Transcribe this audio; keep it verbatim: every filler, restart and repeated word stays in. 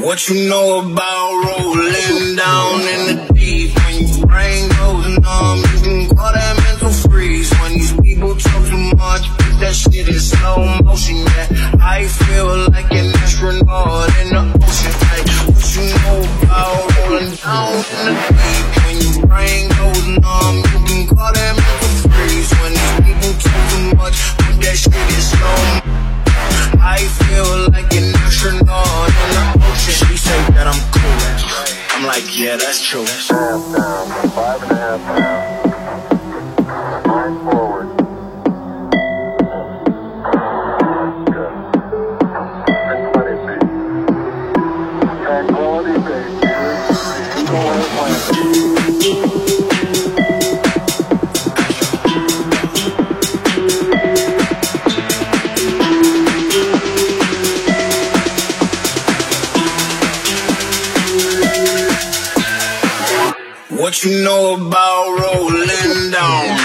What you know about rolling down in the deep? When your brain goes numb, you can call that mental freeze. When these people talk too much, put that shit in slow motion. Yeah, I feel like an astronaut in the ocean. Like, what you know about rolling down in the deep? When your brain goes numb, you can call that mental freeze. When these people talk too much, put that shit in slow motion. I feel like an astronaut in the ocean. She say that I'm cool. I'm like, yeah, that's true. Half down, five and a half down. Line forward. Good. And twenty feet. Tranquility Base. Eagle airplane. What you know about rolling down?